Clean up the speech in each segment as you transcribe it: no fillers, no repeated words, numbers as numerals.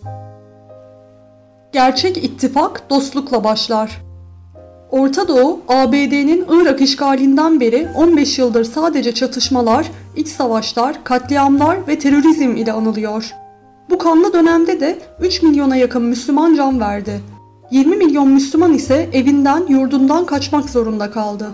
Gerçek ittifak dostlukla başlar. Orta Doğu, ABD'nin Irak işgalinden beri 15 yıldır sadece çatışmalar, iç savaşlar, katliamlar ve terörizm ile anılıyor. Bu kanlı dönemde de 3 milyona yakın Müslüman can verdi. 20 milyon Müslüman ise evinden, yurdundan kaçmak zorunda kaldı.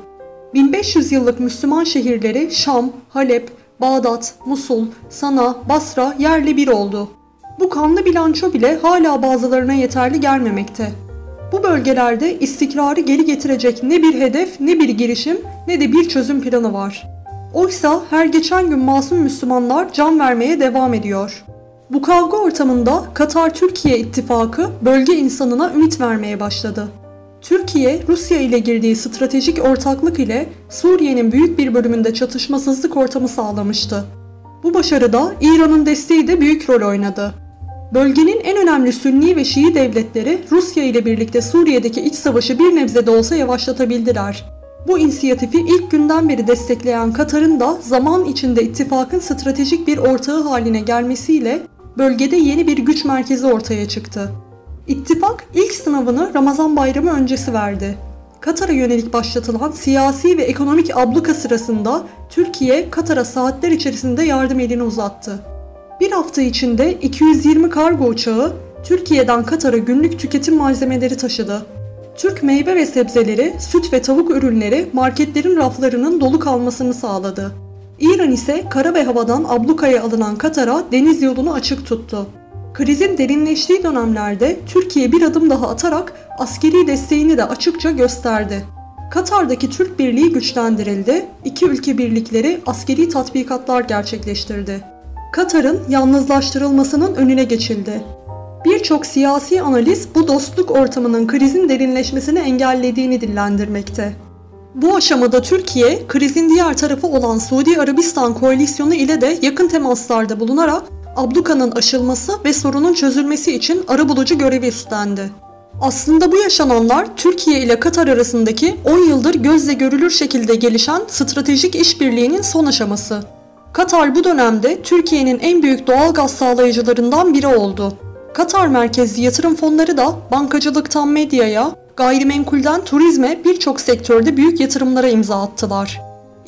1500 yıllık Müslüman şehirleri Şam, Halep, Bağdat, Musul, Sana, Basra yerle bir oldu. Bu kanlı bilanço bile hala bazılarına yeterli gelmemekte. Bu bölgelerde istikrarı geri getirecek ne bir hedef, ne bir girişim, ne de bir çözüm planı var. Oysa her geçen gün masum Müslümanlar can vermeye devam ediyor. Bu kavga ortamında Katar-Türkiye ittifakı bölge insanına ümit vermeye başladı. Türkiye, Rusya ile girdiği stratejik ortaklık ile Suriye'nin büyük bir bölümünde çatışmasızlık ortamı sağlamıştı. Bu başarıda İran'ın desteği de büyük rol oynadı. Bölgenin en önemli Sünni ve Şii devletleri Rusya ile birlikte Suriye'deki iç savaşı bir nebze de olsa yavaşlatabildiler. Bu inisiyatifi ilk günden beri destekleyen Katar'ın da zaman içinde ittifakın stratejik bir ortağı haline gelmesiyle bölgede yeni bir güç merkezi ortaya çıktı. İttifak ilk sınavını Ramazan bayramı öncesi verdi. Katar'a yönelik başlatılan siyasi ve ekonomik abluka sırasında Türkiye, Katar'a saatler içerisinde yardım elini uzattı. Bir hafta içinde 220 kargo uçağı Türkiye'den Katar'a günlük tüketim malzemeleri taşıdı. Türk meyve ve sebzeleri, süt ve tavuk ürünleri marketlerin raflarının dolu kalmasını sağladı. İran ise kara ve havadan ablukaya alınan Katar'a deniz yolunu açık tuttu. Krizin derinleştiği dönemlerde Türkiye bir adım daha atarak askeri desteğini de açıkça gösterdi. Katar'daki Türk Birliği güçlendirildi, iki ülke birlikleri askeri tatbikatlar gerçekleştirdi. Katar'ın yalnızlaştırılmasının önüne geçildi. Birçok siyasi analiz bu dostluk ortamının krizin derinleşmesini engellediğini dillendirmekte. Bu aşamada Türkiye, krizin diğer tarafı olan Suudi Arabistan koalisyonu ile de yakın temaslarda bulunarak abluka'nın aşılması ve sorunun çözülmesi için arabulucu görevi üstlendi. Aslında bu yaşananlar Türkiye ile Katar arasındaki 10 yıldır gözle görülür şekilde gelişen stratejik işbirliğinin son aşaması. Katar bu dönemde Türkiye'nin en büyük doğal gaz sağlayıcılarından biri oldu. Katar merkezli yatırım fonları da bankacılıktan medyaya, gayrimenkulden turizme birçok sektörde büyük yatırımlara imza attılar.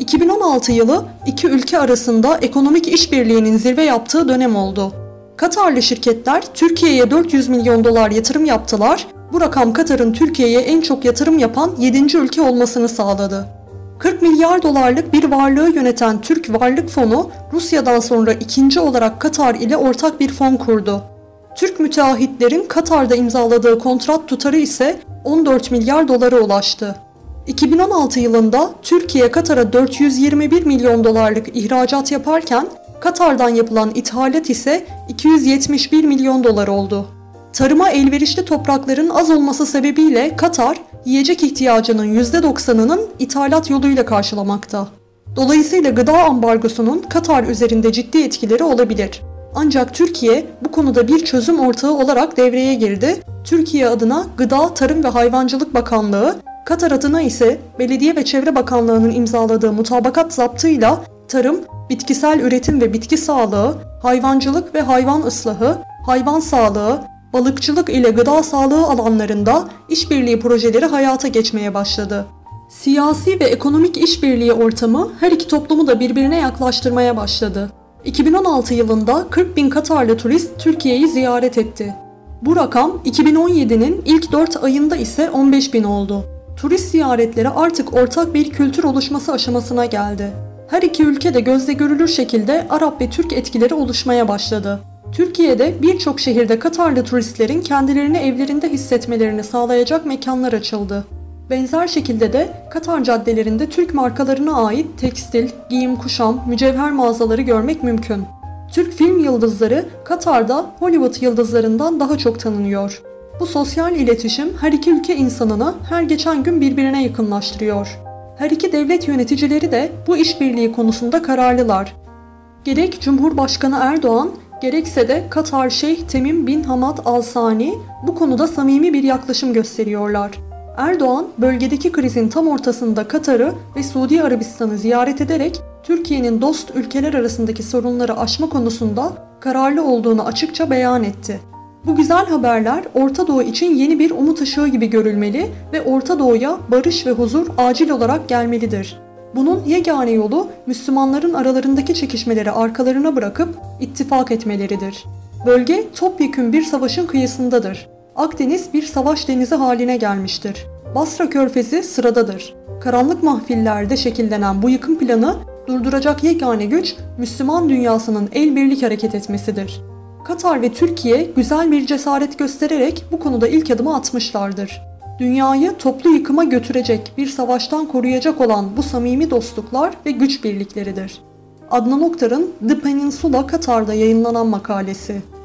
2016 yılı iki ülke arasında ekonomik işbirliğinin zirve yaptığı dönem oldu. Katarlı şirketler Türkiye'ye 400 milyon dolar yatırım yaptılar. Bu rakam Katar'ın Türkiye'ye en çok yatırım yapan 7. ülke olmasını sağladı. 40 milyar dolarlık bir varlığı yöneten Türk Varlık Fonu, Rusya'dan sonra ikinci olarak Katar ile ortak bir fon kurdu. Türk müteahhitlerin Katar'da imzaladığı kontrat tutarı ise 14 milyar dolara ulaştı. 2016 yılında Türkiye Katar'a 421 milyon dolarlık ihracat yaparken Katar'dan yapılan ithalat ise 271 milyon dolar oldu. Tarıma elverişli toprakların az olması sebebiyle Katar, yiyecek ihtiyacının %90'ının ithalat yoluyla karşılamakta. Dolayısıyla gıda ambargosunun Katar üzerinde ciddi etkileri olabilir. Ancak Türkiye bu konuda bir çözüm ortağı olarak devreye girdi. Türkiye adına Gıda, Tarım ve Hayvancılık Bakanlığı, Katar adına ise Belediye ve Çevre Bakanlığı'nın imzaladığı mutabakat zaptıyla tarım, bitkisel üretim ve bitki sağlığı, hayvancılık ve hayvan ıslahı, hayvan sağlığı, balıkçılık ile gıda sağlığı alanlarında işbirliği projeleri hayata geçmeye başladı. Siyasi ve ekonomik işbirliği ortamı her iki toplumu da birbirine yaklaştırmaya başladı. 2016 yılında 40 bin Katarlı turist Türkiye'yi ziyaret etti. Bu rakam 2017'nin ilk 4 ayında ise 15 bin oldu. Turist ziyaretleri artık ortak bir kültür oluşması aşamasına geldi. Her iki ülke de gözle görülür şekilde Arap ve Türk etkileri oluşmaya başladı. Türkiye'de birçok şehirde Katarlı turistlerin kendilerini evlerinde hissetmelerini sağlayacak mekanlar açıldı. Benzer şekilde de Katar caddelerinde Türk markalarına ait tekstil, giyim kuşam, mücevher mağazaları görmek mümkün. Türk film yıldızları Katar'da Hollywood yıldızlarından daha çok tanınıyor. Bu sosyal iletişim her iki ülke insanını her geçen gün birbirine yakınlaştırıyor. Her iki devlet yöneticileri de bu işbirliği konusunda kararlılar. Gerek Cumhurbaşkanı Erdoğan, gerekse de Katar Şeyh Temim bin Hamad Al Sani bu konuda samimi bir yaklaşım gösteriyorlar. Erdoğan, bölgedeki krizin tam ortasında Katar'ı ve Suudi Arabistan'ı ziyaret ederek Türkiye'nin dost ülkeler arasındaki sorunları aşma konusunda kararlı olduğunu açıkça beyan etti. Bu güzel haberler Orta Doğu için yeni bir umut ışığı gibi görülmeli ve Orta Doğu'ya barış ve huzur acil olarak gelmelidir. Bunun yegane yolu Müslümanların aralarındaki çekişmeleri arkalarına bırakıp ittifak etmeleridir. Bölge topyekün bir savaşın kıyısındadır. Akdeniz bir savaş denizi haline gelmiştir. Basra Körfezi sıradadır. Karanlık mahfillerde şekillenen bu yıkım planı durduracak yegane güç Müslüman dünyasının el birlik hareket etmesidir. Katar ve Türkiye güzel bir cesaret göstererek bu konuda ilk adımı atmışlardır. Dünyayı toplu yıkıma götürecek bir savaştan koruyacak olan bu samimi dostluklar ve güç birlikleridir. Adnan Oktar'ın The Peninsula Katar'da yayınlanan makalesi.